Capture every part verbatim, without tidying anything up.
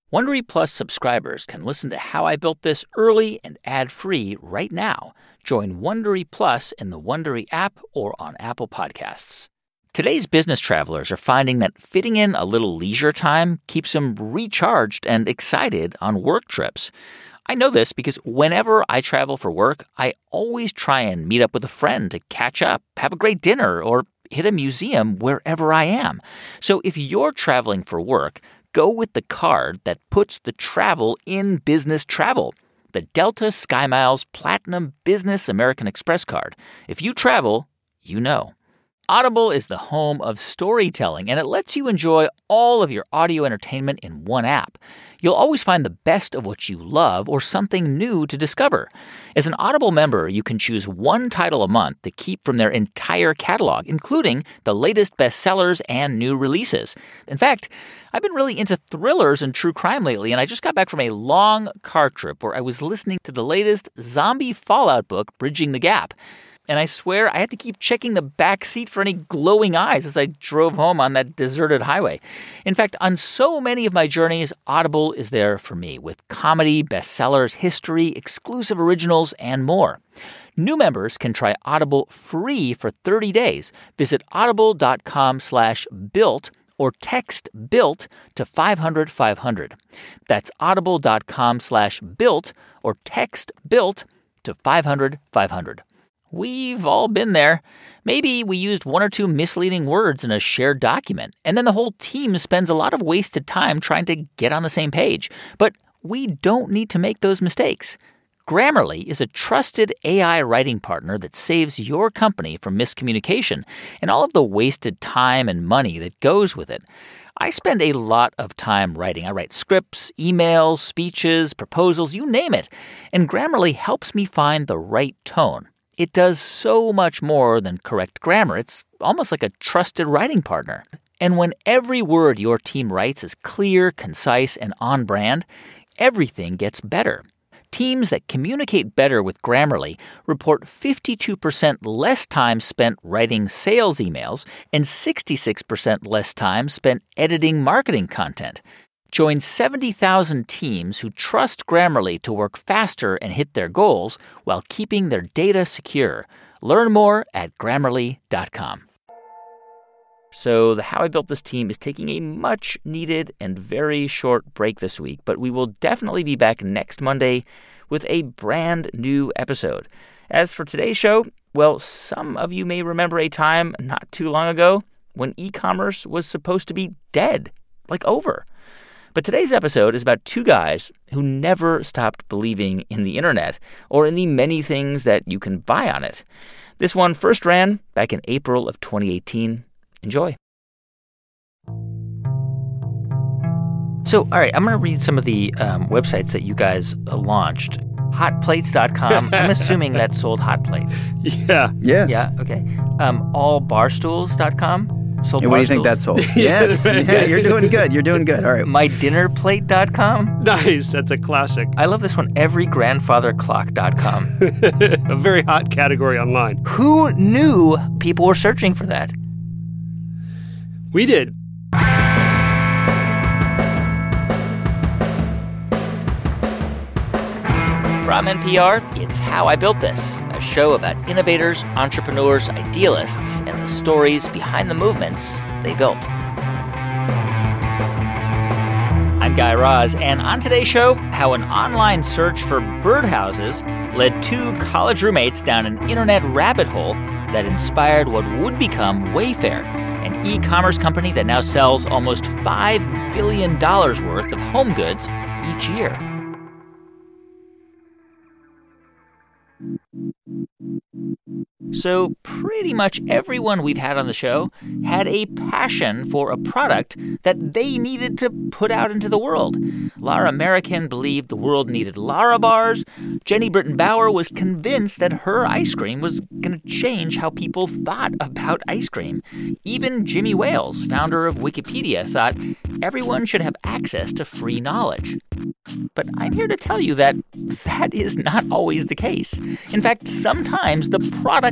Wondery Plus subscribers can listen to How I Built This early and ad-free right now. Join Wondery Plus in the Wondery app or on Apple Podcasts. Today's business travelers are finding that fitting in a little leisure time keeps them recharged and excited on work trips. I know this because whenever I travel for work, I always try and meet up with a friend to catch up, have a great dinner, or hit a museum wherever I am. So if you're traveling for work, go with the card that puts the travel in business travel. The Delta SkyMiles Platinum Business American Express card. If you travel, you know. Audible is the home of storytelling, and it lets you enjoy all of your audio entertainment in one app. You'll always find the best of what you love or something new to discover. As an Audible member, you can choose one title a month to keep from their entire catalog, including the latest bestsellers and new releases. In fact, I've been really into thrillers and true crime lately, and I just got back from a long car trip where I was listening to the latest zombie fallout book, Bridging the Gap. And I swear I had to keep checking the back seat for any glowing eyes as I drove home on that deserted highway. In fact, on so many of my journeys, Audible is there for me with comedy, bestsellers, history, exclusive originals, and more. New members can try Audible free for thirty days. Visit audible.com slash built or text BUILT to five hundred five hundred. That's audible.com slash built or text BUILT to five hundred five hundred. We've all been there. Maybe we used one or two misleading words in a shared document, and then the whole team spends a lot of wasted time trying to get on the same page. But we don't need to make those mistakes. Grammarly is a trusted A I writing partner that saves your company from miscommunication and all of the wasted time and money that goes with it. I spend a lot of time writing. I write scripts, emails, speeches, proposals, you name it. And Grammarly helps me find the right tone. It does so much more than correct grammar. It's almost like a trusted writing partner. And when every word your team writes is clear, concise, and on brand, everything gets better. Teams that communicate better with Grammarly report fifty-two percent less time spent writing sales emails and sixty-six percent less time spent editing marketing content. Join seventy thousand teams who trust Grammarly to work faster and hit their goals while keeping their data secure. Learn more at Grammarly dot com. So the How I Built This team is taking a much-needed and very short break this week, but we will definitely be back next Monday with a brand new episode. As for today's show, well, some of you may remember a time not too long ago when e-commerce was supposed to be dead, like over. But today's episode is about two guys who never stopped believing in the internet or in the many things that you can buy on it. This one first ran back in April of twenty eighteen. Enjoy. So, all right, I'm going to read some of the um, websites that you guys uh, launched. hot plates dot com. I'm assuming that sold hot plates. Yeah. Yes. Yeah, okay. Um, all barstools dot com. Sold And what do you think that sold? Yes. Yeah, you're doing good. You're doing good. All right. my dinner plate dot com. Nice. That's a classic. I love this one. every grandfather clock dot com. A very hot category online. Who knew people were searching for that? We did. From N P R, it's How I Built This, a show about innovators, entrepreneurs, idealists, and the stories behind the movements they built. I'm Guy Raz, and on today's show, how an online search for birdhouses led two college roommates down an internet rabbit hole that inspired what would become Wayfair, an e-commerce company that now sells almost five billion dollars worth of home goods each year. So pretty much everyone we've had on the show had a passion for a product that they needed to put out into the world. Lara American believed the world needed Lara bars. Jenny Britton Bauer was convinced that her ice cream was going to change how people thought about ice cream. Even Jimmy Wales, founder of Wikipedia, thought everyone should have access to free knowledge. But I'm here to tell you that that is not always the case. In fact, sometimes the product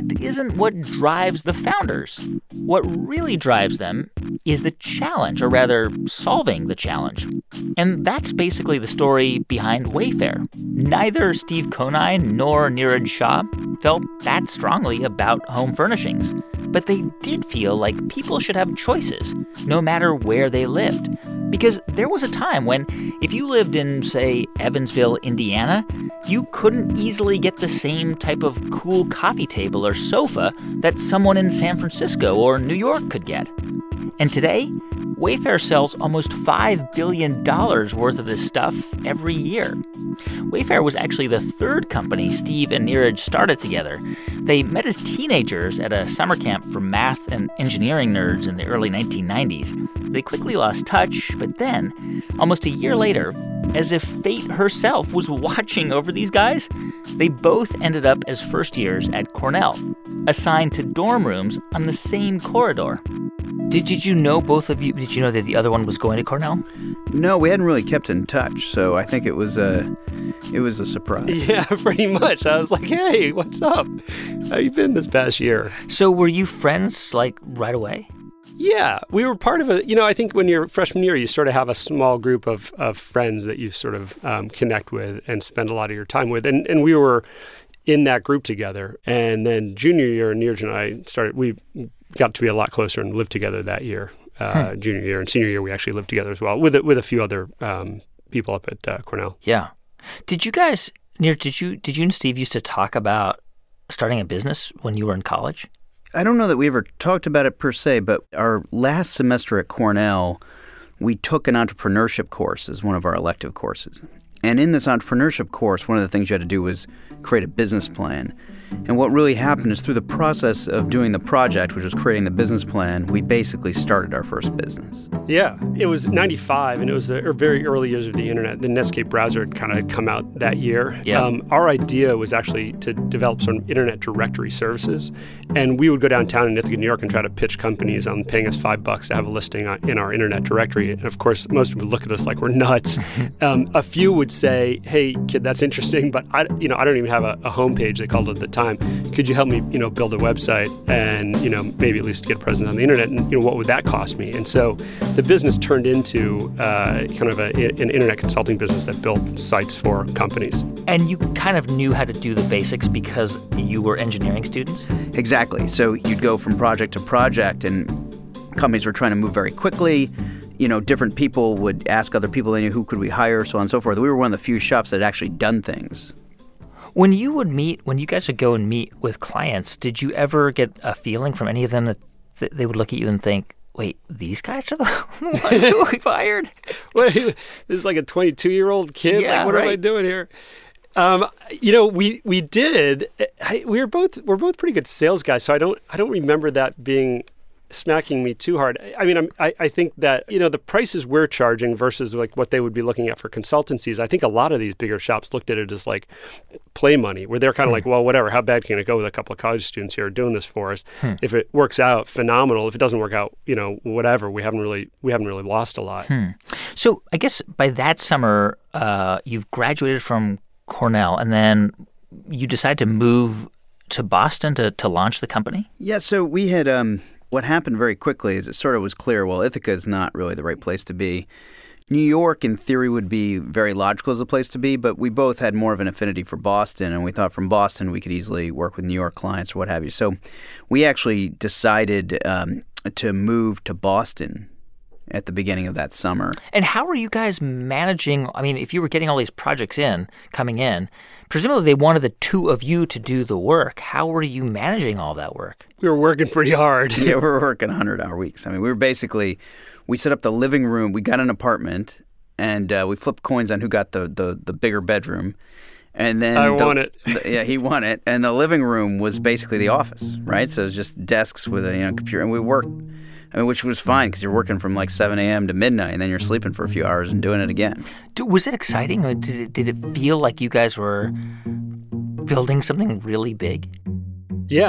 product isn't what drives the founders. What really drives them is the challenge, or rather, solving the challenge. And that's basically the story behind Wayfair. Neither Steve Conine nor Neeraj Shah felt that strongly about home furnishings. But they did feel like people should have choices, no matter where they lived. Because there was a time when, if you lived in, say, Evansville, Indiana, you couldn't easily get the same type of cool coffee table or sofa that someone in San Francisco or New York could get. And today, Wayfair sells almost five billion dollars worth of this stuff every year. Wayfair was actually the third company Steve and Neeraj started together. They met as teenagers at a summer camp for math and engineering nerds in the early nineteen nineties. They quickly lost touch, but then, almost a year later, as if fate herself was watching over these guys, they both ended up as first years at Cornell, assigned to dorm rooms on the same corridor. Did, did you know, both of you, did you know that the other one was going to Cornell? No, we hadn't really kept in touch, so I think it was a, it was a surprise. Yeah, pretty much. I was like, hey, what's up? How you been this past year? So were you friends, like, right away? Yeah, we were part of a, you know, I think when you're freshman year, you sort of have a small group of, of friends that you sort of um, connect with and spend a lot of your time with. And and we were in that group together. And then junior year, Neeraj and I started, we got to be a lot closer and lived together that year. Uh, hmm. Junior year and senior year, we actually lived together as well with a, with a few other um, people up at uh, Cornell. Yeah. Did you guys, Neeraj, did you, did you and Steve used to talk about starting a business when you were in college? I don't know that we ever talked about it per se, but our last semester at Cornell, we took an entrepreneurship course as one of our elective courses. And in this entrepreneurship course, one of the things you had to do was create a business plan. And what really happened is through the process of doing the project, which was creating the business plan, we basically started our first business. Yeah, it was ninety-five, and it was the very early years of the internet. The Netscape browser had kind of come out that year. Yeah. Um, our idea was actually to develop some internet directory services, and we would go downtown in Ithaca, New York, and try to pitch companies on paying us five bucks to have a listing on, in our internet directory. And of course, most would look at us like we're nuts. um, a few would say, "Hey, kid, that's interesting, but I, you know, I don't even have a, a homepage." They called it at the time. Could you help me, you know, build a website and, you know, maybe at least get a presence on the internet? And, you know, what would that cost me? And so the business turned into uh, kind of a, an internet consulting business that built sites for companies. And you kind of knew how to do the basics because you were engineering students? Exactly. So you'd go from project to project, and companies were trying to move very quickly. You know, different people would ask other people they knew, who could we hire, so on and so forth. We were one of the few shops that had actually done things. When you would meet, when you guys would go and meet with clients, did you ever get a feeling from any of them that th- they would look at you and think, wait, these guys are the ones who we fired? What, this is like a twenty-two-year-old kid? Yeah, like, what right. am I doing here? Um, you know, we we did. I, we were both we're both pretty good sales guys, so I don't I don't remember that being smacking me too hard. I mean, I'm, I I think that, you know, the prices we're charging versus like what they would be looking at for consultancies, I think a lot of these bigger shops looked at it as like play money, where they're kind of hmm. like, well, whatever, how bad can it go with a couple of college students here doing this for us? Hmm. If it works out, phenomenal. If it doesn't work out, you know, whatever, we haven't really we haven't really lost a lot. Hmm. So I guess by that summer, uh, you've graduated from Cornell, and then you decide to move to Boston to, to launch the company? Yeah, so we had um, – what happened very quickly is it sort of was clear, well, Ithaca is not really the right place to be. New York, in theory, would be very logical as a place to be, but we both had more of an affinity for Boston, and we thought from Boston we could easily work with New York clients or what have you. So we actually decided um, to move to Boston at the beginning of that summer. And how were you guys managing? I mean, if you were getting all these projects in, coming in, presumably they wanted the two of you to do the work. How were you managing all that work? We were working pretty hard. Yeah, we were working one hundred-hour weeks. I mean, we were basically, we set up the living room. We got an apartment, and uh, we flipped coins on who got the, the, the bigger bedroom. And then I the, won it. The, yeah, he won it. And the living room was basically the office, right? So it was just desks with a you know computer. And we worked, I mean, which was fine because you're working from like seven a.m. to midnight, and then you're sleeping for a few hours and doing it again. Was it exciting? Or did it, did it feel like you guys were building something really big? Yeah.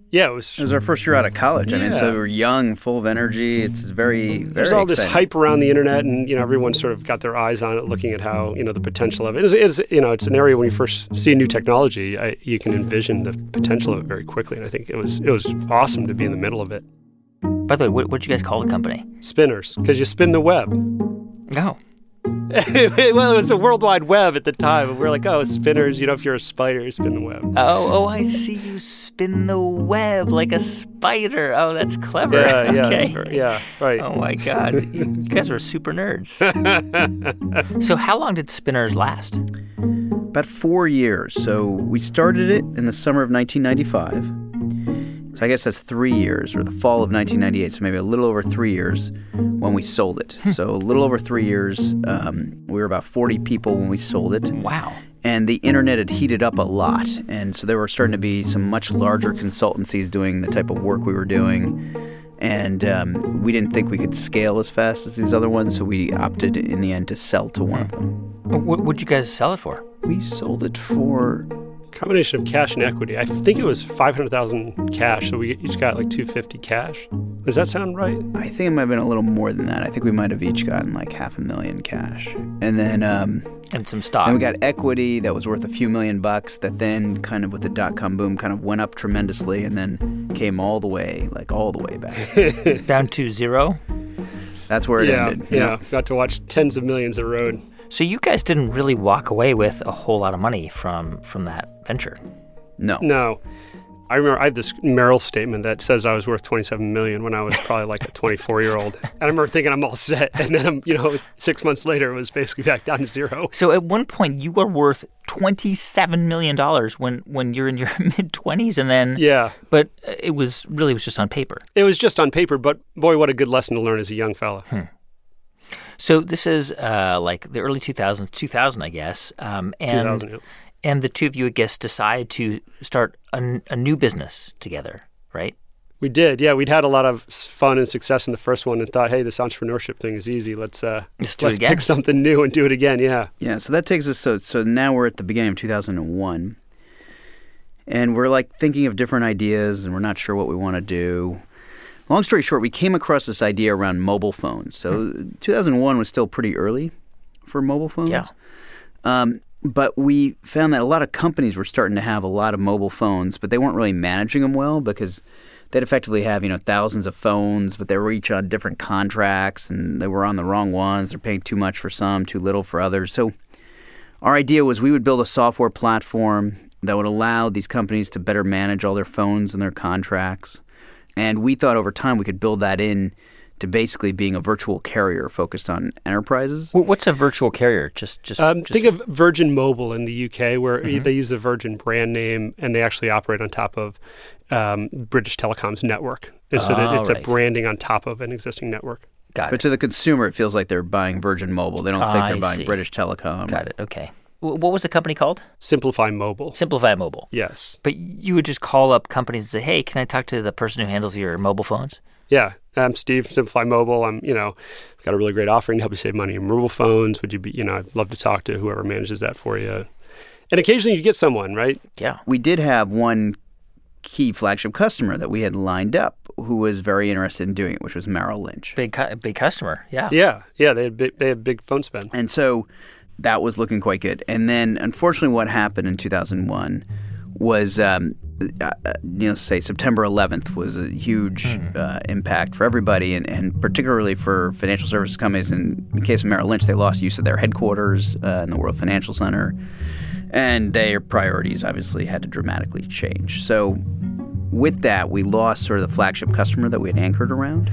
Yeah, it was. It was our first year out of college. Yeah. I mean, so we were young, full of energy. It's very, very There's all this exciting. hype around the internet, and you know everyone sort of got their eyes on it, looking at how you know the potential of it. It's, it's you know it's an area when you first see a new technology, I, you can envision the potential of it very quickly. And I think it was it was awesome to be in the middle of it. By the way, what what'd you guys call the company? Spinners, because you spin the web. Oh. Well, it was the World Wide Web at the time. And we were like, oh, spinners, you know, if you're a spider, you spin the web. Oh, oh, I see. You spin the web like a spider. Oh, that's clever. Yeah, yeah, okay. that's very, yeah, right. Oh, my God. You guys are super nerds. So how long did Spinners last? About four years. So we started it in the summer of nineteen ninety-five. So I guess that's three years, or the fall of nineteen ninety-eight, so maybe a little over three years when we sold it. So a little over three years. Um, we were about forty people when we sold it. Wow. And the internet had heated up a lot. And so there were starting to be some much larger consultancies doing the type of work we were doing. And um, we didn't think we could scale as fast as these other ones, so we opted in the end to sell to one of them. What would you guys sell it for? We sold it for... Combination of cash and equity. I think it was five hundred thousand cash, so we each got like two hundred fifty cash. Does that sound right? I think it might have been a little more than that. I think we might have each gotten like half a million cash. And then um, And some stock. and we got equity that was worth a few million bucks that then kind of with the dot-com boom kind of went up tremendously and then came all the way, like all the way back. Down to zero? That's where it yeah, ended. yeah. Got to watch tens of millions erode. So you guys didn't really walk away with a whole lot of money from, from that venture. No. No. I remember I have this Merrill statement that says I was worth twenty-seven million dollars when I was probably like a twenty-four-year-old. And I remember thinking I'm all set. And then, you know, six months later, it was basically back down to zero. So at one point, you were worth twenty-seven million dollars when, when you're in your mid-twenties, and then... Yeah. But it was really it was just on paper. It was just on paper, but boy, what a good lesson to learn as a young fella. Hmm. So this is uh, like the early two thousands, two thousand, I guess. Um, and, two thousand, yeah. And the two of you, I guess, decide to start a, a new business together, right? We did, yeah. We'd had a lot of fun and success in the first one and thought, hey, this entrepreneurship thing is easy. Let's uh, Let's do it let's again. pick something new and do it again, yeah. Yeah, so that takes us, so, so now we're at the beginning of two thousand one. And we're like thinking of different ideas and we're not sure what we want to do. Long story short, we came across this idea around mobile phones. So two thousand one was still pretty early for mobile phones. Yeah. Um, but we found that a lot of companies were starting to have a lot of mobile phones, but they weren't really managing them well because they'd effectively have, you know, thousands of phones, but they were each on different contracts and they were on the wrong ones. They're paying too much for some, too little for others. So our idea was we would build a software platform that would allow these companies to better manage all their phones and their contracts. And we thought over time we could build that in to basically being a virtual carrier focused on enterprises. What's a virtual carrier? Just, just, Um, just think of Virgin Mobile in the U K, where Mhm. they use the Virgin brand name and they actually operate on top of um, British Telecom's network. And so that Oh, it's right. a branding on top of an existing network. Got But it. to the consumer, it feels like they're buying Virgin Mobile. They don't think I they're buying see. British Telecom. Got it. Okay. W- What was the company called? Simplify Mobile. Simplify Mobile. Yes. But you would just call up companies and say, hey, can I talk to the person who handles your mobile phones? Yeah. I'm Steve from Simplify Mobile. I'm, you know, got a really great offering to help you save money on mobile phones. Would you be, you know, I'd love to talk to whoever manages that for you. And occasionally you get someone, right? Yeah. We did have one key flagship customer that we had lined up who was very interested in doing it, which was Merrill Lynch. Big cu- big customer. Yeah. Yeah. Yeah. They had big, they had big phone spend. And so that was looking quite good. And then, unfortunately, what happened in two thousand one was, um, uh, you know, say September eleventh was a huge uh, impact for everybody, and, and particularly for financial services companies. And in the case of Merrill Lynch, they lost use of their headquarters uh, in the World Financial Center, and their priorities obviously had to dramatically change. So with that, we lost sort of the flagship customer that we had anchored around.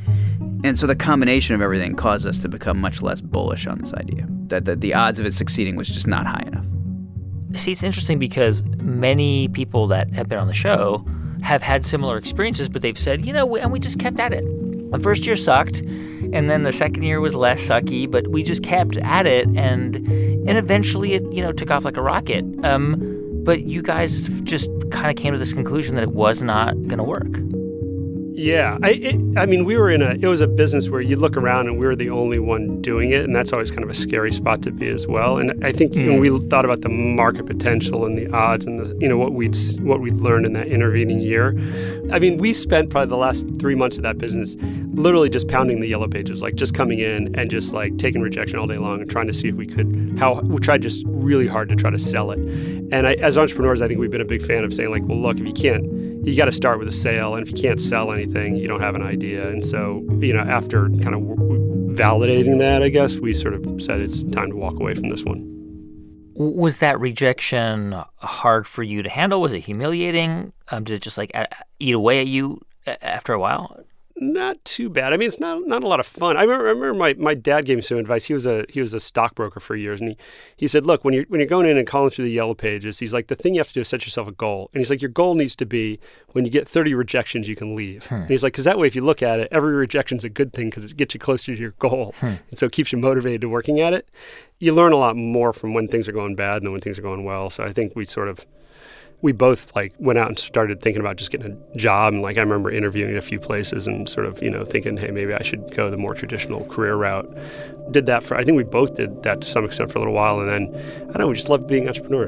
And so the combination of everything caused us to become much less bullish on this idea, that the, the odds of it succeeding was just not high enough. See, it's interesting because many people that have been on the show have had similar experiences, but they've said, you know, we, and we just kept at it. The first year sucked, and then the second year was less sucky, but we just kept at it, and and eventually it, you know, took off like a rocket. Um, but you guys just kind of came to this conclusion that it was not going to work. Yeah. I it, I mean, we were in a, it was a business where you look around and we were the only one doing it. And that's always kind of a scary spot to be as well. And I think mm. when we thought about the market potential and the odds and the, you know, what we'd, what we'd learned in that intervening year, I mean, we spent probably the last three months of that business literally just pounding the yellow pages, like just coming in and just like taking rejection all day long and trying to see if we could, how we tried just really hard to try to sell it. And I, as entrepreneurs, I think we've been a big fan of saying like, well, look, if you can't, you got to start with a sale. And if you can't sell anything, you don't have an idea. And so, you know, after kind of validating that, I guess, we sort of said it's time to walk away from this one. Was that rejection hard for you to handle? Was it humiliating? Um, did it just like eat away at you after a while? Not too bad. I mean, it's not not a lot of fun. I remember, I remember my, my dad gave me some advice. He was a he was a stockbroker for years, and he, he said, look, when you're when you're going in and calling through the yellow pages, he's like, the thing you have to do is set yourself a goal. And he's like, your goal needs to be when you get thirty rejections, you can leave. Hmm. And he's like, because that way, if you look at it, every rejection's a good thing because it gets you closer to your goal, hmm. and so it keeps you motivated to working at it. You learn a lot more from when things are going bad than when things are going well. So I think we sort of. We both like went out and started thinking about just getting a job. And like I remember interviewing at a few places and sort of, you know, thinking, hey, maybe I should go the more traditional career route. Did that for, I think we both did that to some extent for a little while. And then, I don't know, we just loved being entrepreneurs.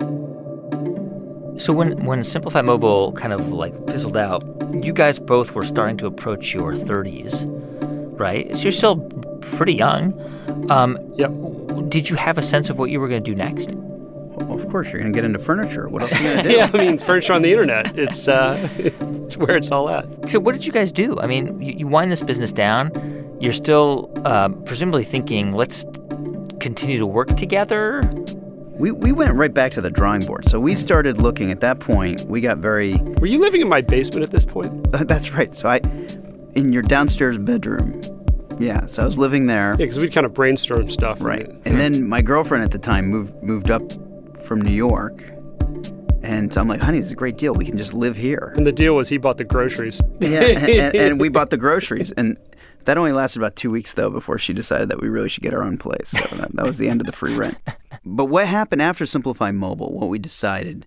So when, when Simplify Mobile kind of like fizzled out, you guys both were starting to approach your thirties, right? So you're still pretty young. Um, yep. Did you have a sense of what you were going to do next? Well, of course, you're going to get into furniture. What else are you going to do? Yeah, I mean, furniture on the internet. It's uh, it's where it's all at. So what did you guys do? I mean, you, you wind this business down. You're still uh, presumably thinking, let's continue to work together? We we went right back to the drawing board. So we started looking at that point. We got very... Were you living in my basement at this point? Uh, that's right. So I, in your downstairs bedroom. Yeah, so I was living there. Yeah, because we'd kind of brainstorm stuff. Right. And, and then my girlfriend at the time moved moved up from New York. And so I'm like, honey, it's a great deal. We can just live here. And the deal was he bought the groceries. Yeah, and, and, and we bought the groceries. And that only lasted about two weeks, though, before she decided that we really should get our own place. So that, that was the end of the free rent. But what happened after Simplify Mobile, what we decided,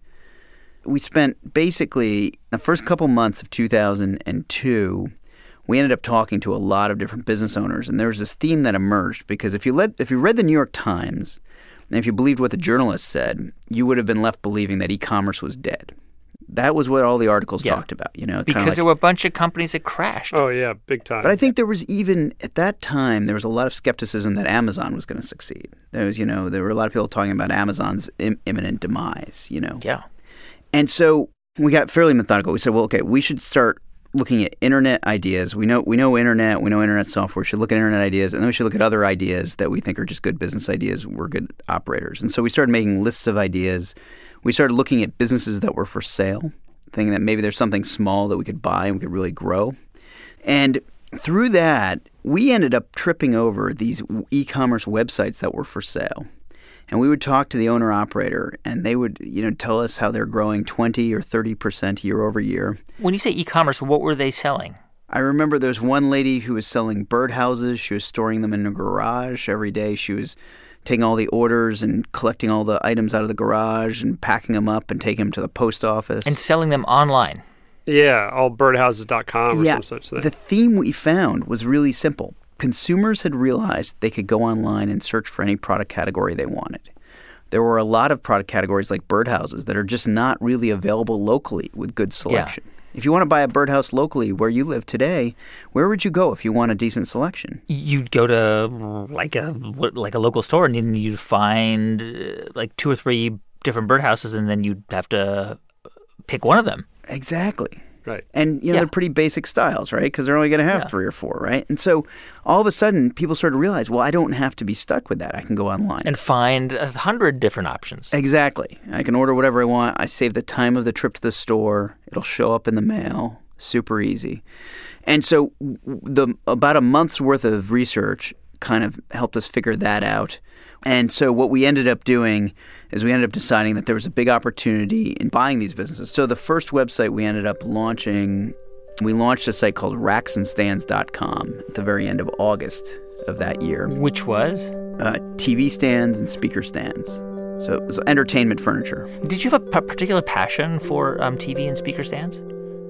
we spent basically the first couple months of two thousand two, we ended up talking to a lot of different business owners. And there was this theme that emerged because if you, led, if you read the New York Times, and if you believed what the journalists said, you would have been left believing that e-commerce was dead. That was what all the articles yeah. talked about, you know. Because like, there were a bunch of companies that crashed. Oh, yeah, big time. But I think there was even, at that time, there was a lot of skepticism that Amazon was going to succeed. There was, you know, there were a lot of people talking about Amazon's im- imminent demise, you know. Yeah. And so we got fairly methodical. We said, well, okay, we should start looking at internet ideas. We know we know internet, we know internet software. We should look at internet ideas, and then we should look at other ideas that we think are just good business ideas. We're good operators. And so we started making lists of ideas. We started looking at businesses that were for sale, thinking that maybe there's something small that we could buy and we could really grow. And through that, we ended up tripping over these e-commerce websites that were for sale. And we would talk to the owner-operator, and they would, you know, tell us how they're growing twenty or thirty percent year over year. When you say e-commerce, what were they selling? I remember there's one lady who was selling birdhouses. She was storing them in a garage every day. She was taking all the orders and collecting all the items out of the garage and packing them up and taking them to the post office. And selling them online. Yeah, all birdhouses dot com or yeah, some such thing. The theme we found was really simple. Consumers had realized they could go online and search for any product category they wanted. There were a lot of product categories like birdhouses that are just not really available locally with good selection. Yeah. If you want to buy a birdhouse locally where you live today, where would you go if you want a decent selection? You'd go to like a like a local store and then you'd find uh, like two or three different birdhouses and then you'd have to pick one of them. Exactly. Right. And, you know, yeah. they're pretty basic styles, right? Because they're only going to have yeah. three or four, right? And so all of a sudden, people started to realize, well, I don't have to be stuck with that. I can go online. And find a hundred different options. Exactly. I can order whatever I want. I save the time of the trip to the store. It'll show up in the mail. Super easy. And so the about a month's worth of research kind of helped us figure that out. And so what we ended up doing is we ended up deciding that there was a big opportunity in buying these businesses. So the first website we ended up launching, we launched a site called racks and stands dot com at the very end of August of that year. Which was? Uh, T V stands and speaker stands. So it was entertainment furniture. Did you have a p- particular passion for um, T V and speaker stands?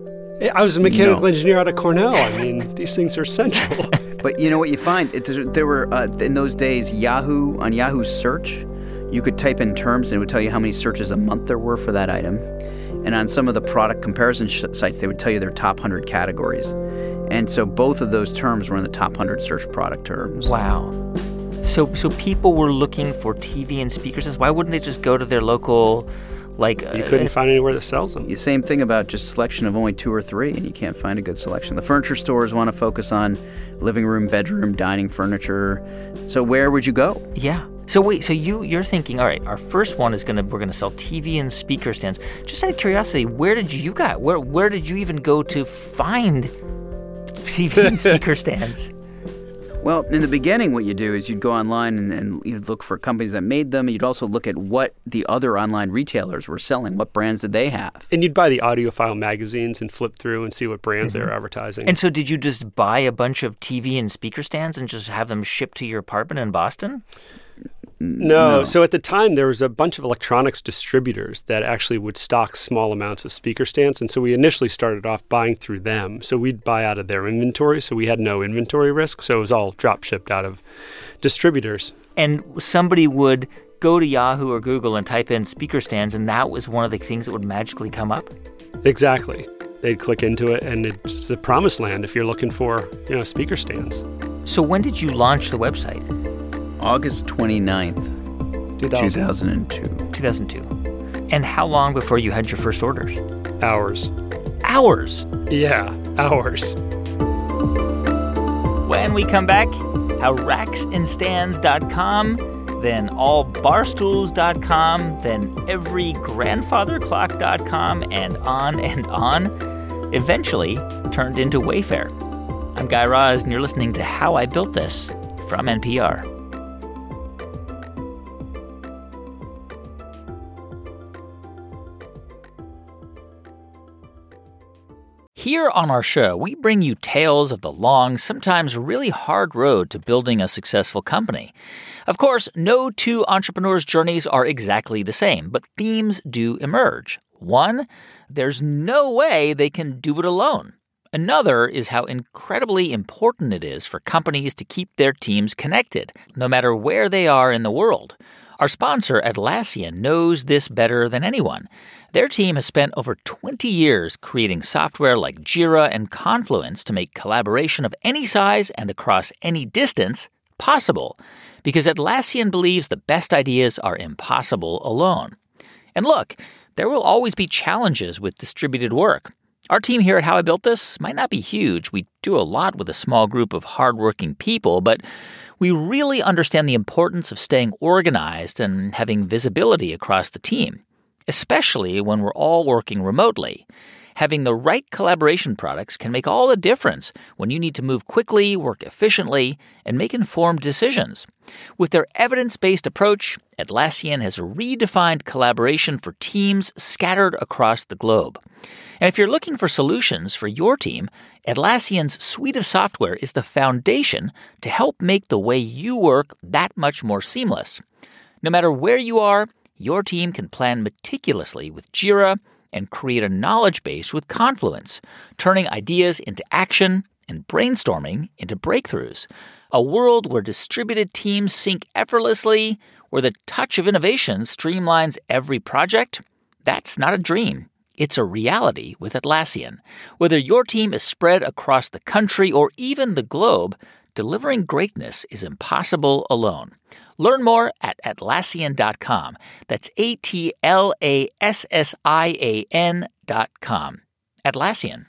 I was a mechanical No. engineer out of Cornell. I mean, these things are central. But you know what you find? It, there were, uh, in those days, Yahoo, on Yahoo Search, you could type in terms and it would tell you how many searches a month there were for that item. And on some of the product comparison sh- sites, they would tell you their top one hundred categories. And so both of those terms were in the top one hundred search product terms. Wow. So so people were looking for T V and speaker stands. Why wouldn't they just go to their local, like... You couldn't uh, find anywhere that sells them. The same thing about just selection of only two or three, and you can't find a good selection. The furniture stores want to focus on living room, bedroom, dining furniture. So where would you go? Yeah. So wait, so you, you're thinking, all right, our first one is going to, we're going to sell T V and speaker stands. Just out of curiosity, where did you got, where, where did you even go to find T V and speaker stands? Well, in the beginning, what you do is you'd go online and, and you'd look for companies that made them. You'd also look at what the other online retailers were selling. What brands did they have? And you'd buy the audiophile magazines and flip through and see what brands Mm-hmm. they were advertising. And so did you just buy a bunch of T V and speaker stands and just have them shipped to your apartment in Boston? No. No. So at the time, there was a bunch of electronics distributors that actually would stock small amounts of speaker stands. And so we initially started off buying through them. So we'd buy out of their inventory. So we had no inventory risk. So it was all drop shipped out of distributors. And somebody would go to Yahoo or Google and type in speaker stands, and that was one of the things that would magically come up? Exactly. They'd click into it, and it's the promised land if you're looking for, you know, speaker stands. So when did you launch the website? August twenty-ninth, two thousand two. two thousand two. And how long before you had your first orders? Hours. Hours. Yeah, hours. When we come back, how racks and stands dot com, then all barstools dot com, then every grandfather clock dot com, and on and on, eventually turned into Wayfair. I'm Guy Raz, and you're listening to How I Built This from N P R. Here on our show, we bring you tales of the long, sometimes really hard road to building a successful company. Of course, no two entrepreneurs' journeys are exactly the same, but themes do emerge. One, there's no way they can do it alone. Another is how incredibly important it is for companies to keep their teams connected, no matter where they are in the world. Our sponsor, Atlassian, knows this better than anyone. Their team has spent over twenty years creating software like Jira and Confluence to make collaboration of any size and across any distance possible, because Atlassian believes the best ideas are impossible alone. And look, there will always be challenges with distributed work. Our team here at How I Built This might not be huge. We do a lot with a small group of hardworking people, but we really understand the importance of staying organized and having visibility across the team, especially when we're all working remotely. Having the right collaboration products can make all the difference when you need to move quickly, work efficiently, and make informed decisions. With their evidence-based approach, Atlassian has redefined collaboration for teams scattered across the globe. And if you're looking for solutions for your team, Atlassian's suite of software is the foundation to help make the way you work that much more seamless. No matter where you are, your team can plan meticulously with Jira and create a knowledge base with Confluence, turning ideas into action and brainstorming into breakthroughs. A world where distributed teams sync effortlessly, where the touch of innovation streamlines every project. That's not a dream. It's a reality with Atlassian. Whether your team is spread across the country or even the globe, delivering greatness is impossible alone. Learn more at Atlassian dot com. That's A T L A S S I A N dot com. Atlassian.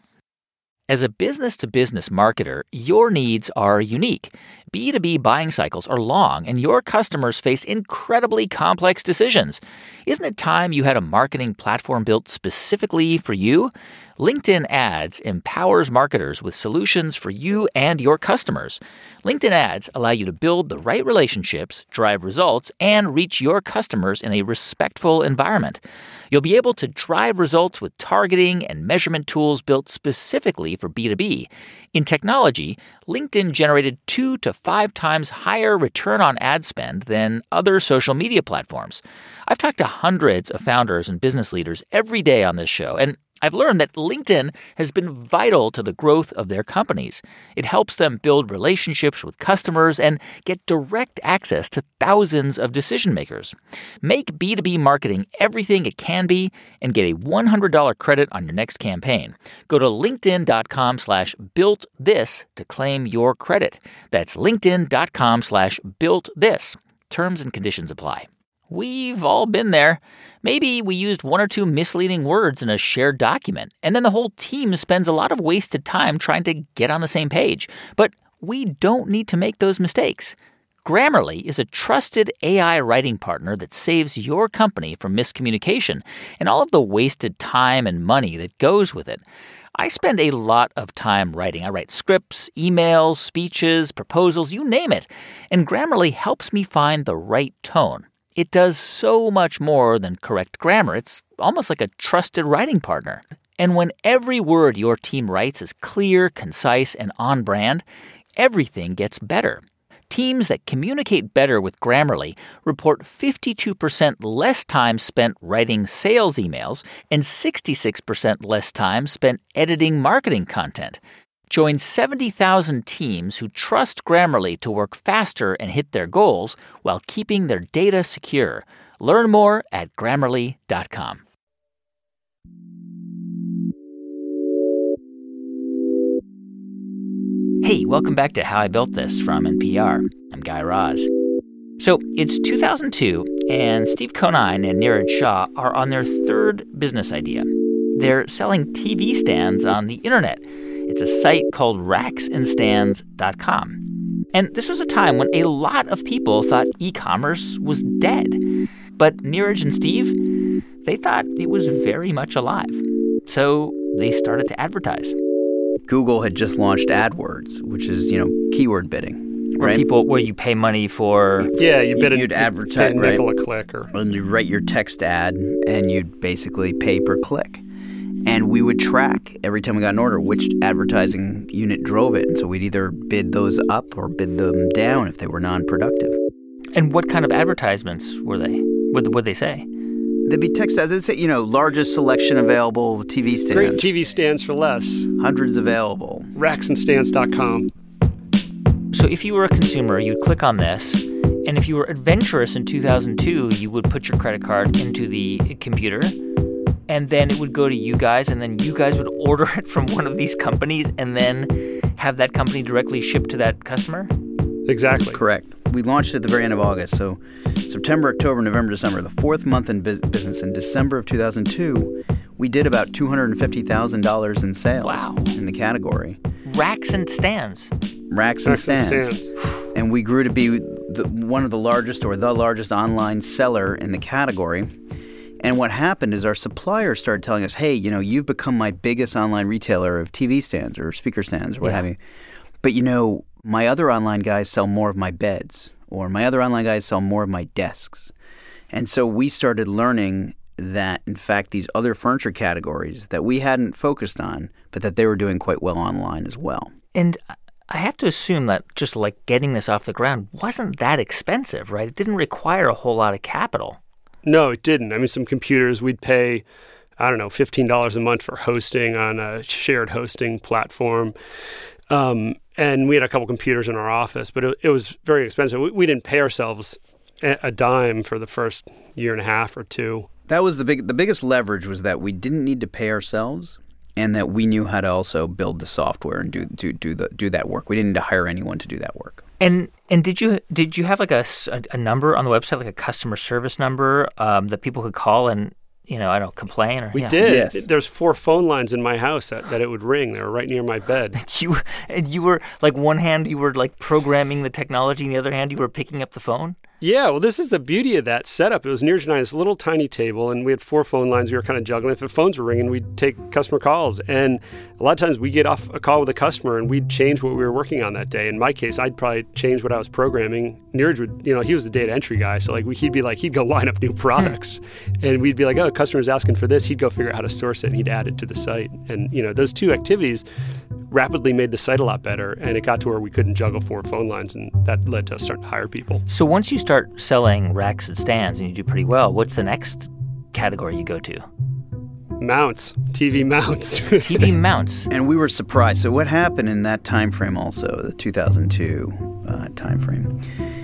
As a business-to-business marketer, your needs are unique. B two B buying cycles are long, and your customers face incredibly complex decisions. Isn't it time you had a marketing platform built specifically for you? LinkedIn Ads empowers marketers with solutions for you and your customers. LinkedIn Ads allow you to build the right relationships, drive results, and reach your customers in a respectful environment. You'll be able to drive results with targeting and measurement tools built specifically for B two B. In technology, LinkedIn generated two to five times higher return on ad spend than other social media platforms. I've talked to hundreds of founders and business leaders every day on this show, and I've learned that LinkedIn has been vital to the growth of their companies. It helps them build relationships with customers and get direct access to thousands of decision makers. Make B two B marketing everything it can be and get a one hundred dollars credit on your next campaign. Go to linkedin.com slash built this to claim your credit. That's linkedin.com slash built this. Terms and conditions apply. We've all been there. Maybe we used one or two misleading words in a shared document, and then the whole team spends a lot of wasted time trying to get on the same page. But we don't need to make those mistakes. Grammarly is a trusted A I writing partner that saves your company from miscommunication and all of the wasted time and money that goes with it. I spend a lot of time writing. I write scripts, emails, speeches, proposals, you name it. And Grammarly helps me find the right tone. It does so much more than correct grammar. It's almost like a trusted writing partner. And when every word your team writes is clear, concise, and on brand, everything gets better. Teams that communicate better with Grammarly report fifty-two percent less time spent writing sales emails and sixty-six percent less time spent editing marketing content. Join seventy thousand teams who trust Grammarly to work faster and hit their goals while keeping their data secure. Learn more at grammarly dot com. Hey, welcome back to How I Built This from N P R. I'm Guy Raz. So it's two thousand two, and Steve Conine and Niraj Shah are on their third business idea. They're selling T V stands on the internet. It's a site called racks and stands dot com. And this was a time when a lot of people thought e-commerce was dead. But Niraj and Steve, they thought it was very much alive. So they started to advertise. Google had just launched AdWords, which is, you know, keyword bidding. Where right? people, where you pay money for... Yeah, you bid a, you'd advertise, a right? nickel a click. Or... And you'd write your text ad, and you'd basically pay per click. And we would track, every time we got an order, which advertising unit drove it. And so we'd either bid those up or bid them down if they were non-productive. And what kind of advertisements were they? What would they say? They'd be text ads. They'd say, you know, largest selection available T V stands. Great T V stands for less. Hundreds available. racks and stands dot com. So if you were a consumer, you'd click on this. And if you were adventurous in two thousand two, you would put your credit card into the computer. And then it would go to you guys, and then you guys would order it from one of these companies and then have that company directly ship to that customer? Exactly. Correct. We launched it at the very end of August. So September, October, November, December, the fourth month in bus- business. In December of two thousand two, we did about two hundred fifty thousand dollars in sales wow. in the category. Racks and stands. Racks, Racks and, and stands. stands. And we grew to be the, one of the largest or the largest online seller in the category. And what happened is our suppliers started telling us, hey, you know, you've become my biggest online retailer of T V stands or speaker stands or what yeah. have you. But, you know, my other online guys sell more of my beds, or my other online guys sell more of my desks. And so we started learning that, in fact, these other furniture categories that we hadn't focused on, but that they were doing quite well online as well. And I have to assume that just like getting this off the ground wasn't that expensive, right? It didn't require a whole lot of capital. No, it didn't. I mean, some computers, we'd pay, I don't know, fifteen dollars a month for hosting on a shared hosting platform. Um, and we had a couple computers in our office, but it, it was very expensive. We, we didn't pay ourselves a, a dime for the first year and a half or two. That was the big, the biggest leverage was that we didn't need to pay ourselves, and that we knew how to also build the software and do do do the do that work. We didn't need to hire anyone to do that work. And and did you did you have like a, a number on the website, like a customer service number um, that people could call and, you know, I don't know, complain? Or, we yeah. did. Yes. There's four phone lines in my house that, that it would ring. They were right near my bed. You and you were like one hand you were like programming the technology, and the other hand you were picking up the phone? Yeah, well, this is the beauty of that setup. It was Niraj and I, this little tiny table, and we had four phone lines. We were kind of juggling. If the phones were ringing, we'd take customer calls. And a lot of times we'd get off a call with a customer, and we'd change what we were working on that day. In my case, I'd probably change what I was programming. Niraj would, you know, he was the data entry guy. So, like, we, he'd be like, he'd go line up new products. And we'd be like, oh, customer's asking for this. He'd go figure out how to source it, and he'd add it to the site. And, you know, those two activities rapidly made the site a lot better. And it got to where we couldn't juggle four phone lines, and that led to us starting to hire people. So once you start selling racks and stands and you do pretty well, what's the next category you go to? Mounts, T V mounts. T V mounts. And we were surprised. So what happened in that time frame also, the two thousand two uh, time frame,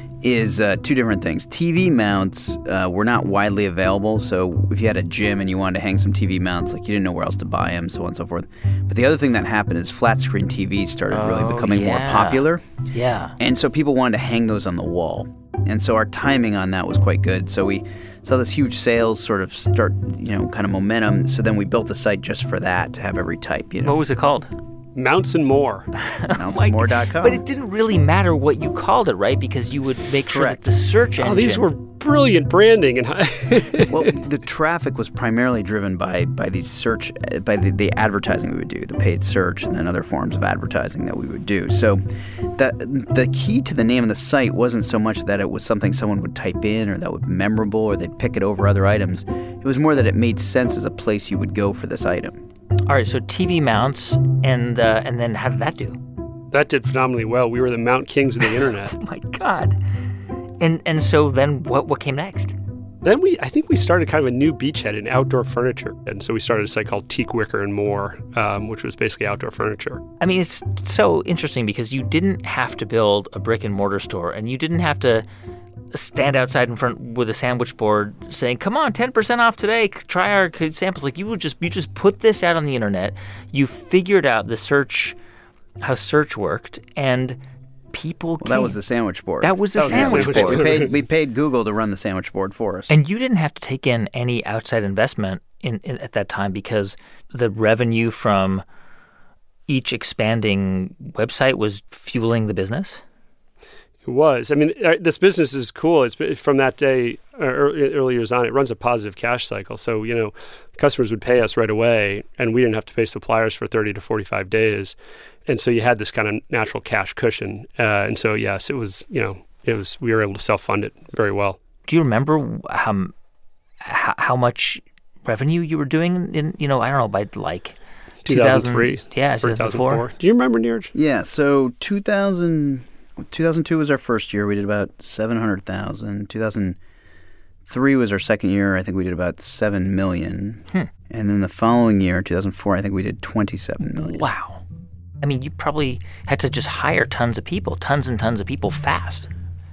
is uh, two different things. T V mounts uh, were not widely available. So if you had a gym and you wanted to hang some T V mounts, like you didn't know where else to buy them, so on and so forth. But the other thing that happened is flat screen T Vs started Oh, really becoming yeah. more popular. Yeah. And so people wanted to hang those on the wall. And so our timing on that was quite good. So we saw this huge sales sort of start, you know, kind of momentum. So then we built a site just for that, to have every type, you know. What was it called? Mounts and More. mounts and more dot com. But it didn't really matter what you called it, right? Because you would make sure Correct. that the search engine... Oh, these were brilliant branding. And Well, the traffic was primarily driven by by these search, by the, the advertising we would do, the paid search, and then other forms of advertising that we would do. So the, the key to the name of the site wasn't so much that it was something someone would type in or that would be memorable or they'd pick it over other items. It was more that it made sense as a place you would go for this item. All right, so T V mounts, and uh, and then how did that do? that did phenomenally well. We were the Mount Kings of the internet. Oh, my God. And and so then what what came next? Then we, I think we started kind of a new beachhead in outdoor furniture. And so we started a site called Teak Wicker and More, um, which was basically outdoor furniture. I mean, it's so interesting because you didn't have to build a brick and mortar store, and you didn't have to stand outside in front with a sandwich board saying, come on, ten percent off today, try our samples. Like you would just, you just put this out on the internet. You figured out the search, how search worked, and people Well, came. that was the sandwich board. That was the That was the sandwich sandwich board. we paid we paid Google to run the sandwich board for us. And you didn't have to take in any outside investment in, in at that time because the revenue from each expanding website was fueling the business? It was. I mean, uh, this business is cool. It's been- from that day, uh, early, early years on, it runs a positive cash cycle. So, you know, customers would pay us right away, and we didn't have to pay suppliers for thirty to forty-five days. And so you had this kind of natural cash cushion. Uh, and so, yes, it was, you know, it was, we were able to self-fund it very well. Do you remember how, how, how much revenue you were doing in, you know, I don't know, by like two thousand three. Yeah, two thousand four. Do you remember, Neeraj? Yeah, so two thousand, two thousand two was our first year. We did about seven hundred thousand. two thousand three was our second year. I think we did about seven million. Hmm. And then the following year, two thousand four, I think we did twenty-seven million. Wow. I mean, you probably had to just hire tons of people, tons and tons of people fast.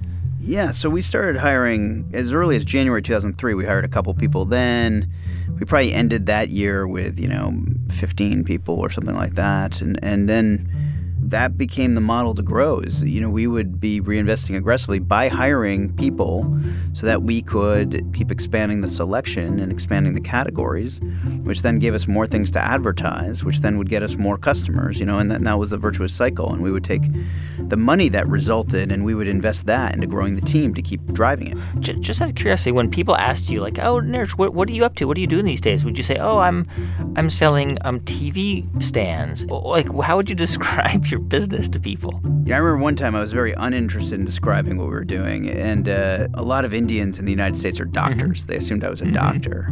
Yeah, so we started hiring as early as January two thousand three. We hired a couple people then. We probably ended that year with, you know, fifteen people or something like that. And and then that became the model to grow is, you know, we would be reinvesting aggressively by hiring people so that we could keep expanding the selection and expanding the categories, which then gave us more things to advertise, which then would get us more customers, you know, and that, and that was the virtuous cycle. And we would take the money that resulted and we would invest that into growing the team to keep driving it. Just, just out of curiosity, when people asked you, like, oh, Neeraj, what, what are you up to? What are you doing these days? Would you say, oh, I'm I'm selling um T V stands? Like, how would you describe your business to people? You know, I remember one time I was very uninterested in describing what we were doing, and uh, a lot of Indians in the United States are doctors. Mm-hmm. They assumed I was a mm-hmm. doctor.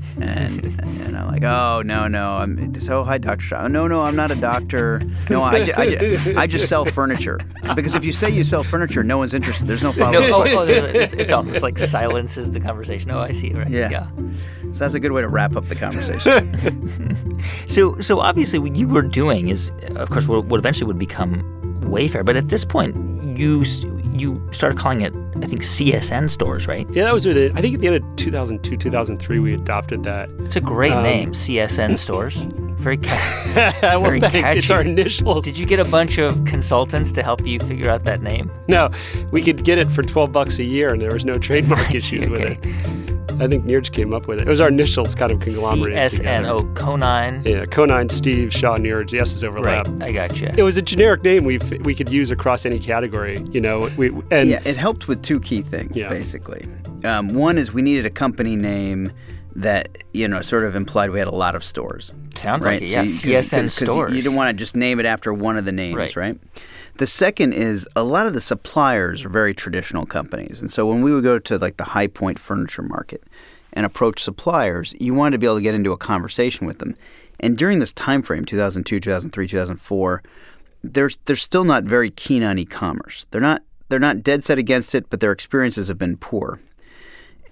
And and I'm like, oh, no, no. I'm so, hi, Doctor Shaw. No, no, I'm not a doctor. No, I, I, I, I just sell furniture. Because if you say you sell furniture, no one's interested. There's no follow-up. No, oh, oh, it's, it's almost like silences the conversation. Oh, I see. Right. Yeah. yeah. So that's a good way to wrap up the conversation. so, so obviously what you were doing is, of course, what, what eventually would become Wayfair. But at this point, you you started calling it, I think, C S N stores, right? Yeah, that was it. I think at the end of two thousand two, two thousand three, we adopted that. It's a great um, name, C S N stores. Very, ca- well, very thanks. catchy. It's our initials. Did you get a bunch of consultants to help you figure out that name? No, we could get it for twelve bucks a year, and there was no trademark issues okay. with it. I think Neeraj came up with it. It was our initials kind of conglomerated C S N, together. oh, Conine. Yeah, Conine, Steve, Shaw, Neeraj. The S's overlap. Right, I gotcha. It was a generic name we we could use across any category, you know. We and yeah, it helped with two key things, yeah. basically. Um, one is we needed a company name that, you know, sort of implied we had a lot of stores. Sounds right? like it, yeah. So you, C S N cause, cause stores. You, you didn't want to just name it after one of the names, right. right? The second is a lot of the suppliers are very traditional companies. And so when we would go to like the High Point furniture market and approach suppliers, you wanted to be able to get into a conversation with them. And during this time frame, two thousand two, two thousand three, two thousand four, they're, they're still not very keen on e-commerce. They're not, they're not dead set against it, but their experiences have been poor.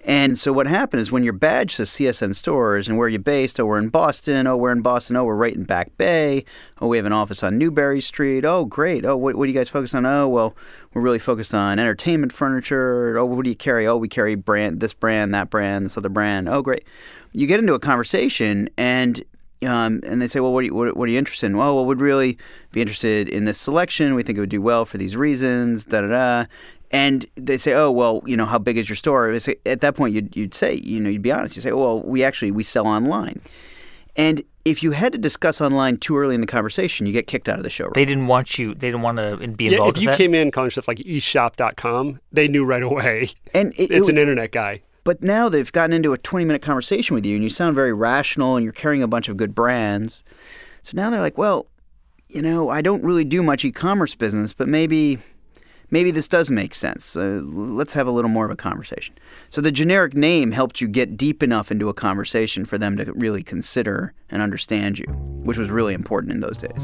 And so what happened is when your badge says C S N Stores and where you're based, oh, we're in Boston, oh, we're in Boston, oh, we're right in Back Bay, oh, we have an office on Newberry Street, oh, great, oh, what, what do you guys focus on? Oh, well, we're really focused on entertainment furniture, oh, what do you carry? Oh, we carry brand, this brand, that brand, this other brand, oh, great. You get into a conversation and um, and they say, well, what are, you, what, what are you interested in? Well, well, we'd really be interested in this selection. We think it would do well for these reasons, da-da-da. And they say, oh, well, you know, how big is your store? Say, at that point, you'd, you'd say, you know, you'd be honest. You'd say, well, we actually, we sell online. And if you had to discuss online too early in the conversation, you get kicked out of the showroom. They didn't want you, they didn't want to be involved yeah, with if you that? came in calling stuff like e shop dot com, they knew right away. And it, it's it, an internet guy. But now they've gotten into a twenty-minute conversation with you, and you sound very rational, and you're carrying a bunch of good brands. So now they're like, well, you know, I don't really do much e-commerce business, but maybe maybe this does make sense. Uh, let's have a little more of a conversation. So the generic name helped you get deep enough into a conversation for them to really consider and understand you, which was really important in those days.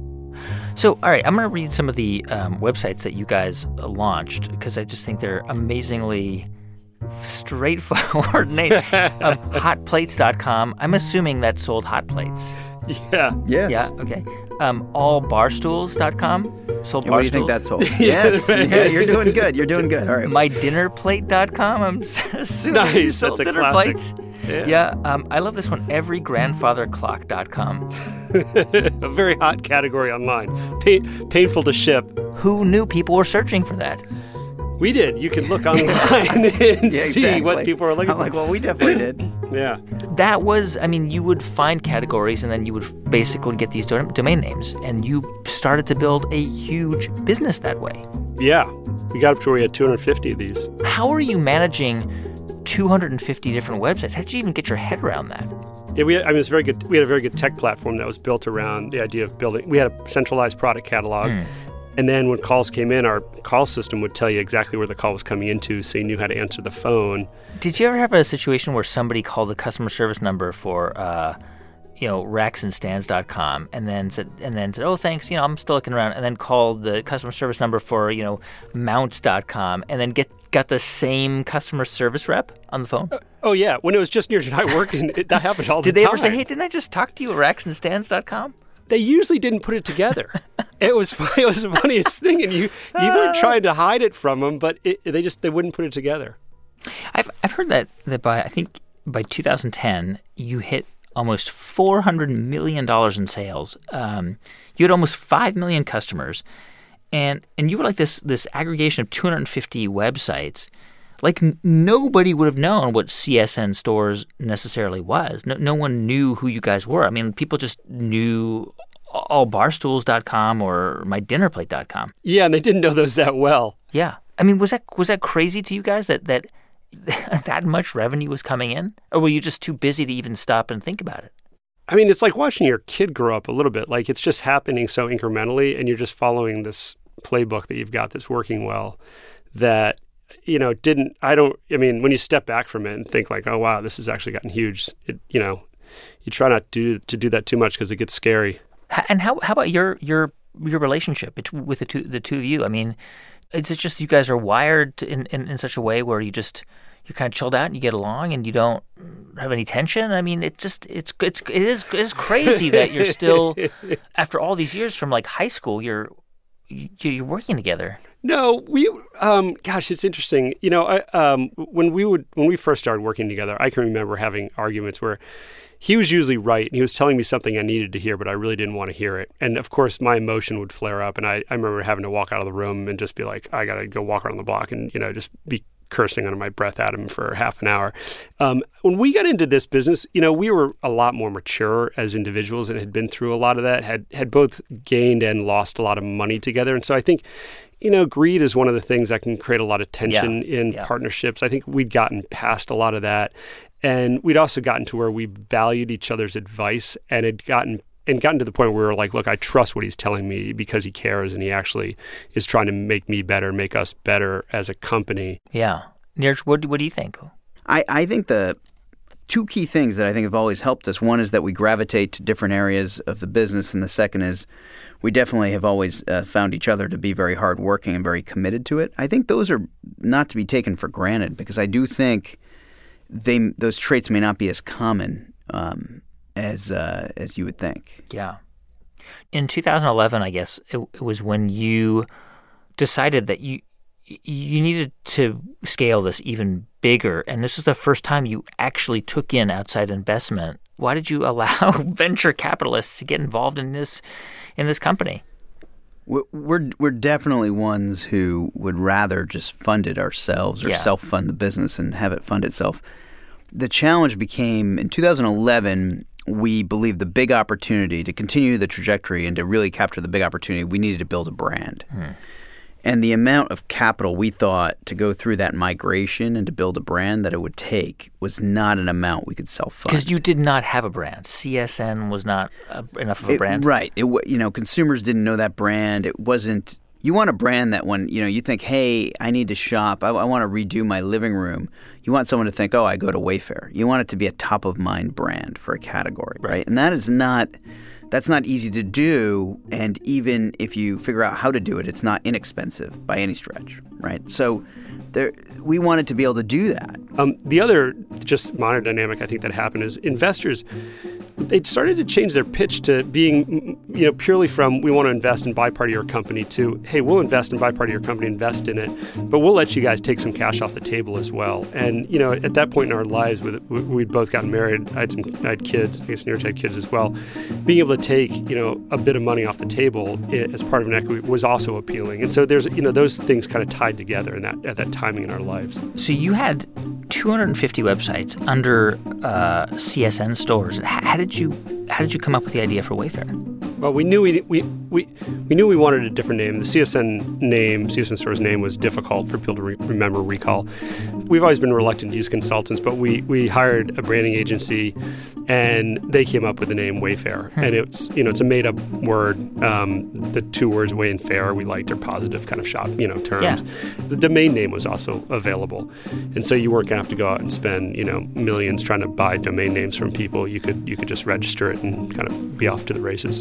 So, all right, I'm going to read some of the um, websites that you guys launched because I just think they're amazingly straightforward name. um, hot plates dot com. I'm assuming that sold hot plates. Yeah. Yes. Yeah, okay. Um, all barstools dot com. Sold Yeah, barstools. what do you think that sold? Yes. Yeah, you're doing good. You're doing good. All right. my dinner plate dot com. I'm assuming Nice, you sold that's a dinner classic. plates. Yeah. Yeah, um, I love this one. every grandfather clock dot com. A very hot category online. Pain, painful to ship. Who knew people were searching for that? We did. You can look online and Yeah, see exactly. what people are looking I'm for. like, well, we definitely did. Yeah. That was, I mean, you would find categories and then you would basically get these do- domain names. And you started to build a huge business that way. Yeah. We got up to where we had two hundred fifty of these. How are you managing two hundred fifty different websites? How did you even get your head around that? Yeah, we had, I mean, it's very good. We had a very good tech platform that was built around the idea of building. We had a centralized product catalog. Hmm. And then when calls came in, our call system would tell you exactly where the call was coming into, so you knew how to answer the phone. Did you ever have a situation where somebody called the customer service number for, uh, you know, racks and stands dot com and then said, and then said, oh, thanks, you know, I'm still looking around, and then called the customer service number for, you know, mounts dot com and then get got the same customer service rep on the phone? Uh, oh, yeah. When it was just Neeraj and I working, it, that happened all Did the they time. ever say, hey, didn't I just talk to you at racks and stands dot com? They usually didn't put it together. It was it was the funniest thing, and you you weren't trying to hide it from them, but it, they just they wouldn't put it together. I've I've heard that that by I think by two thousand ten you hit almost four hundred million dollars in sales. Um, you had almost five million customers, and and you were like this this aggregation of two hundred fifty websites. Like n- nobody would have known what C S N Stores necessarily was. No, no one knew who you guys were. I mean, people just knew all barstools dot com or my dinner plate dot com. Yeah, and they didn't know those that well. Yeah, I mean, was that was that crazy to you guys that that that much revenue was coming in, or were you just too busy to even stop and think about it? I mean, it's like watching your kid grow up a little bit. Like it's just happening so incrementally, and you're just following this playbook that you've got that's working well. That you know, didn't, I don't, I mean, when you step back from it and think like, oh, wow, this has actually gotten huge, it, you know, you try not to do, to do that too much because it gets scary. And how how about your your your relationship with the two the two of you? I mean, is it just you guys are wired in, in, in such a way where you just, you're kind of chilled out and you get along and you don't have any tension? I mean, it's just, it's, it's, it is, it is crazy that you're still, after all these years from like high school, you're, you're working together. No, we, um, gosh, it's interesting. You know, I, um, when we would, when we first started working together, I can remember having arguments where he was usually right and he was telling me something I needed to hear, but I really didn't want to hear it. And of course, my emotion would flare up, and I, I remember having to walk out of the room and just be like, I got to go walk around the block and, you know, just be cursing under my breath at him for half an hour. Um, when we got into this business, you know, we were a lot more mature as individuals and had been through a lot of that, had, had both gained and lost a lot of money together. And so I think, you know, greed is one of the things that can create a lot of tension yeah. in yeah. partnerships. I think we'd gotten past a lot of that. And we'd also gotten to where we valued each other's advice and had gotten and gotten to the point where we were like, look, I trust what he's telling me because he cares and he actually is trying to make me better, make us better as a company. Yeah. Neeraj, what, what do you think? I, I think the two key things that I think have always helped us, one is that we gravitate to different areas of the business, and the second is we definitely have always uh, found each other to be very hardworking and very committed to it. I think those are not to be taken for granted because I do think they those traits may not be as common um, as uh, as you would think. Yeah. In two thousand eleven, I guess it, it was when you decided that you you needed to scale this even bigger, and this was the first time you actually took in outside investment. Why did you allow venture capitalists to get involved in this in this company? We're we're definitely ones who would rather just fund it ourselves or yeah. self-fund the business and have it fund itself. The challenge became in two thousand eleven. We believed the big opportunity to continue the trajectory and to really capture the big opportunity, we needed to build a brand. Hmm. And the amount of capital we thought to go through that migration and to build a brand that it would take was not an amount we could self-fund. Because you did not have a brand. C S N was not uh, enough of a it, brand? Right. It, you know, consumers didn't know that brand. It wasn't – you want a brand that when, you know, you think, hey, I need to shop. I, I want to redo my living room. You want someone to think, oh, I go to Wayfair. You want it to be a top-of-mind brand for a category, right? right? And that is not – that's not easy to do, and even if you figure out how to do it, it's not inexpensive by any stretch, right? So there, we wanted to be able to do that. Um, the other just minor dynamic I think that happened is investors, they started to change their pitch to being, you know, purely from we want to invest and buy part of your company to, hey, we'll invest and buy part of your company, invest in it, but we'll let you guys take some cash off the table as well. And, you know, at that point in our lives, with, we'd both gotten married, I had some, I had kids, I guess Neeraj had kids as well. Being able to take, you know, a bit of money off the table as part of an equity was also appealing. And so there's, you know, those things kind of tied together in that at that timing in our lives. So you had two hundred fifty websites under uh, C S N stores. How did you how did you come up with the idea for Wayfair? Well, we knew we we we, we knew we wanted a different name. The C S N name, C S N Store's name, was difficult for people to re- remember, recall. We've always been reluctant to use consultants, but we we hired a branding agency, and they came up with the name Wayfair. Hmm. And it's you know it's a made up word. Um, the two words Way and Fair we liked are positive kind of shop you know terms. Yeah. The domain name was also available, and so you weren't gonna have to go out and spend you know millions trying to buy domain names from people. You could you could just register it and kind of be off to the races.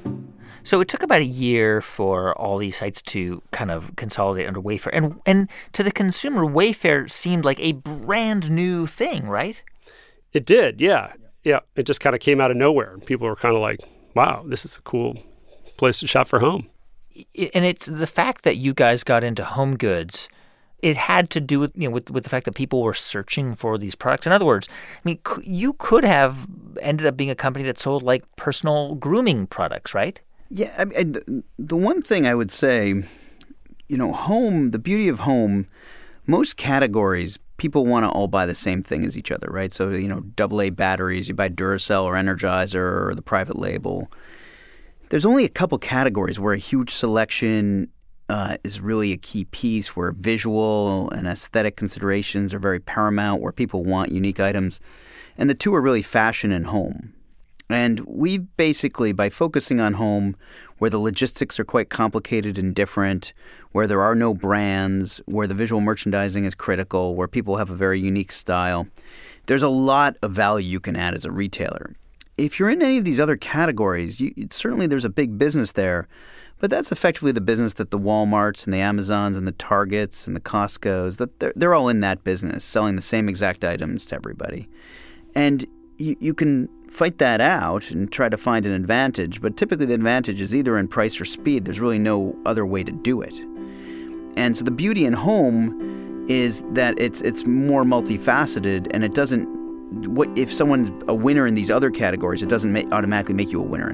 So it took about a year for all these sites to kind of consolidate under Wayfair. And and to the consumer, Wayfair seemed like a brand new thing, right? It did, yeah. Yeah, it just kind of came out of nowhere. People were kind of like, wow, this is a cool place to shop for home. And it's the fact that you guys got into home goods, it had to do with, you know, with, with the fact that people were searching for these products. In other words, I mean, you could have ended up being a company that sold like personal grooming products, right? Yeah, I mean, the one thing I would say, you know, home, the beauty of home, most categories, people want to all buy the same thing as each other, right? So, you know, double A batteries, you buy Duracell or Energizer or the private label. There's only a couple categories where a huge selection uh, is really a key piece, where visual and aesthetic considerations are very paramount, where people want unique items. And the two are really fashion and home. And we basically, by focusing on home, where the logistics are quite complicated and different, where there are no brands, where the visual merchandising is critical, where people have a very unique style, there's a lot of value you can add as a retailer. If you're in any of these other categories, you, certainly there's a big business there, but that's effectively the business that the Walmarts and the Amazons and the Targets and the Costcos, that they're, they're all in that business, selling the same exact items to everybody. And you, you can fight that out and try to find an advantage, but typically the advantage is either in price or speed. There's really no other way to do it. And so the beauty in home is that it's it's more multifaceted, and it doesn't what if someone's a winner in these other categories, it doesn't make, automatically make you a winner in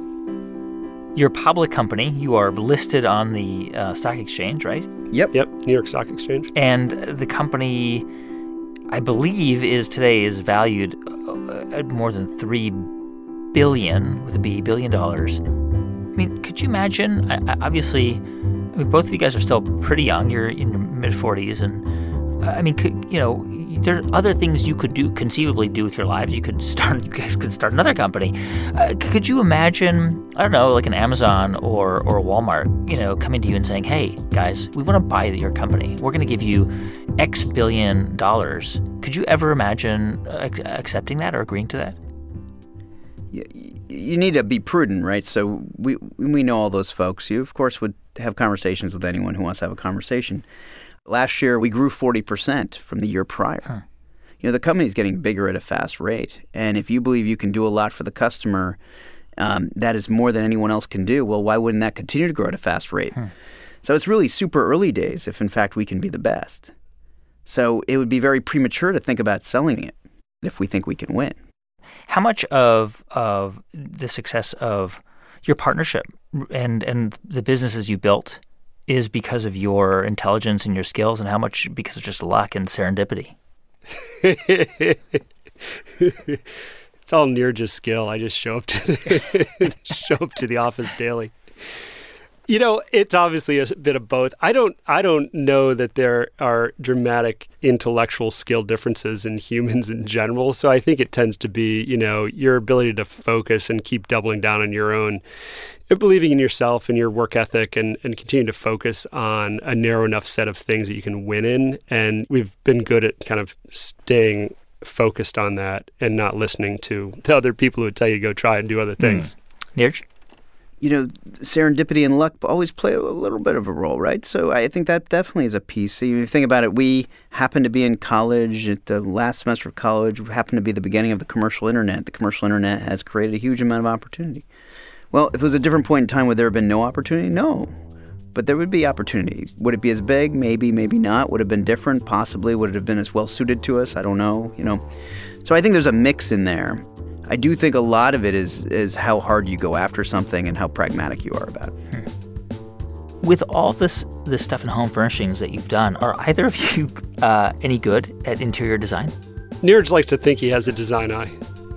home. You're a public company. You are listed on the uh, stock exchange, right? Yep. Yep, New York Stock Exchange. And the company, I believe, is today is valued at more than three billion with a B billion dollars. I mean, could you imagine? I, obviously, I mean, both of you guys are still pretty young. You're in your mid forties, and I mean, could, you know, there are other things you could do, conceivably do with your lives. You could start. You guys could start another company. Uh, could you imagine? I don't know, like an Amazon or or a Walmart, you know, coming to you and saying, "Hey, guys, we want to buy your company. We're going to give you X billion dollars." Could you ever imagine uh, accepting that or agreeing to that? You, you need to be prudent, right? So we we know all those folks. You, of course, would have conversations with anyone who wants to have a conversation. Last year, we grew forty percent from the year prior. Huh. you know, the company's getting bigger at a fast rate. And if you believe you can do a lot for the customer, um, that is more than anyone else can do, well, why wouldn't that continue to grow at a fast rate? Hmm. So it's really super early days if, in fact, we can be the best. So it would be very premature to think about selling it if we think we can win. How much of of the success of your partnership and, and the businesses you built is because of your intelligence and your skills, and how much because of just luck and serendipity? It's all Niraj's skill. I just show up to the, show up to the office daily. You know, it's obviously a bit of both. I don't I don't know that there are dramatic intellectual skill differences in humans in general. So I think it tends to be, you know, your ability to focus and keep doubling down on your own, believing in yourself and your work ethic, and, and continue to focus on a narrow enough set of things that you can win in. And we've been good at kind of staying focused on that and not listening to the other people who would tell you to go try and do other things. Mm. Niraj? You know, serendipity and luck always play a little bit of a role, right? So I think that definitely is a piece. So you think about it, we happened to be in college at the last semester of college, happened to be the beginning of the commercial internet. The commercial internet has created a huge amount of opportunity. Well, if it was a different point in time, would there have been no opportunity? No. But there would be opportunity. Would it be as big? Maybe, maybe not. Would it have been different? Possibly. Would it have been as well suited to us? I don't know, you know. So I think there's a mix in there. I do think a lot of it is is how hard you go after something and how pragmatic you are about it. Hmm. With all this this stuff in home furnishings that you've done, are either of you uh, any good at interior design? Niraj likes to think he has a design eye.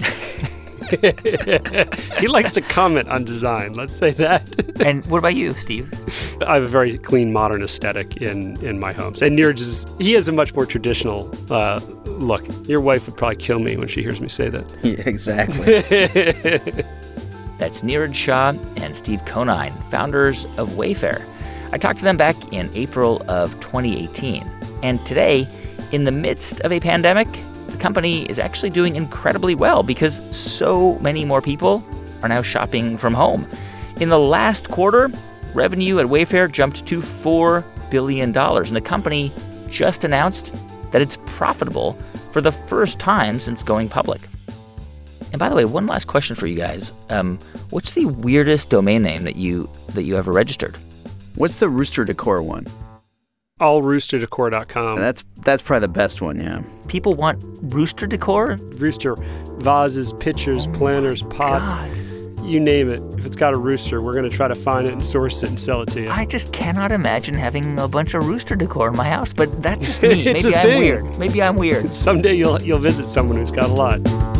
He likes to comment on design, let's say that. And what about you, Steve? I have a very clean, modern aesthetic in, in my homes. And Niraj is, he has a much more traditional uh, look. Your wife would probably kill me when she hears me say that. Yeah, exactly. That's Niraj Shah and Steve Conine, founders of Wayfair. I talked to them back in April of twenty eighteen. And today, in the midst of a pandemic, the company is actually doing incredibly well because so many more people are now shopping from home. In the last quarter, revenue at Wayfair jumped to four billion dollars, and the company just announced that it's profitable for the first time since going public. And by the way, one last question for you guys. Um, what's the weirdest domain name that you that you ever registered? What's the Rooster Decor one? all rooster decor dot com. That's that's probably the best one, yeah. People want Rooster Decor? Rooster vases, pitchers, oh planters, pots. God. You name it. If it's got a rooster, we're going to try to find it and source it and sell it to you. I just cannot imagine having a bunch of Rooster Decor in my house, but that's just me. It's Maybe a I'm thing. weird. Maybe I'm weird. Someday you'll you'll visit someone who's got a lot.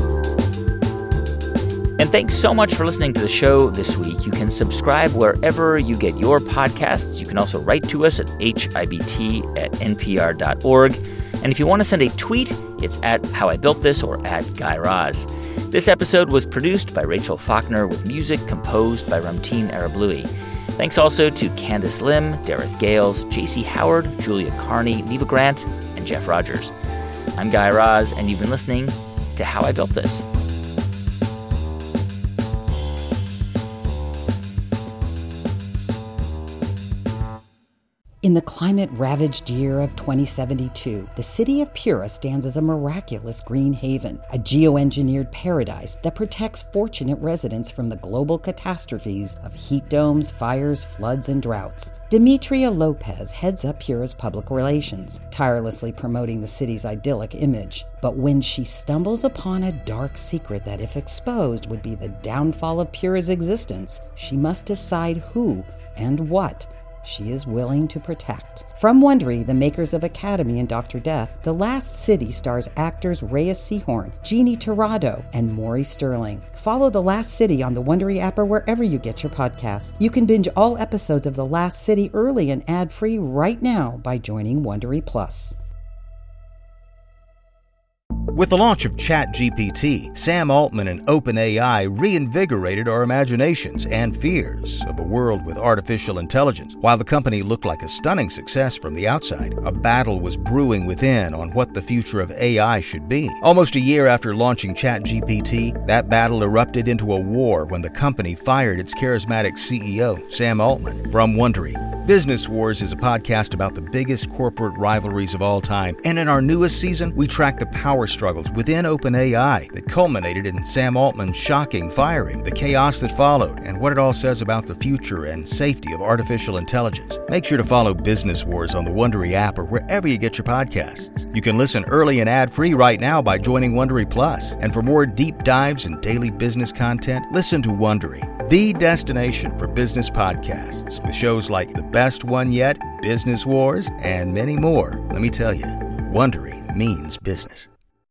And thanks so much for listening to the show this week. You can subscribe wherever you get your podcasts. You can also write to us at h i b t at n p r dot org. And if you want to send a tweet, it's at How I Built This or at Guy Raz. This episode was produced by Rachel Faulkner with music composed by Ramtin Arablouei. Thanks also to Candice Lim, Dareth Gales, J C Howard, Julia Carney, Neva Grant, and Jeff Rogers. I'm Guy Raz, and you've been listening to How I Built This. In the climate-ravaged year of twenty seventy-two, the city of Pura stands as a miraculous green haven, a geoengineered paradise that protects fortunate residents from the global catastrophes of heat domes, fires, floods, and droughts. Demetria Lopez heads up Pura's public relations, tirelessly promoting the city's idyllic image. But when she stumbles upon a dark secret that, if exposed, would be the downfall of Pura's existence, she must decide who and what she is willing to protect. From Wondery, the makers of Academy and Doctor Death, The Last City stars actors Reyes Sehorn, Jeannie Torrado, and Maury Sterling. Follow The Last City on the Wondery app or wherever you get your podcasts. You can binge all episodes of The Last City early and ad-free right now by joining Wondery Plus. With the launch of ChatGPT, Sam Altman and OpenAI reinvigorated our imaginations and fears of a world with artificial intelligence. While the company looked like a stunning success from the outside, a battle was brewing within on what the future of A I should be. Almost a year after launching ChatGPT, that battle erupted into a war when the company fired its charismatic C E O, Sam Altman. From Wondery, Business Wars is a podcast about the biggest corporate rivalries of all time, and in our newest season, we track the power struggles within OpenAI that culminated in Sam Altman's shocking firing, the chaos that followed, and what it all says about the future and safety of artificial intelligence. Make sure to follow Business Wars on the Wondery app or wherever you get your podcasts. You can listen early and ad-free right now by joining Wondery Plus. And for more deep dives and daily business content, listen to Wondery, the destination for business podcasts, with shows like The Best One Yet, Business Wars, and many more. Let me tell you, Wondery means business.